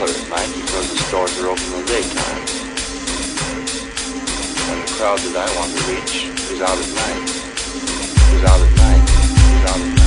color at night because the stores are open in the daytime. And the crowd that I want to reach is out at night. Is out at night. Is out at night.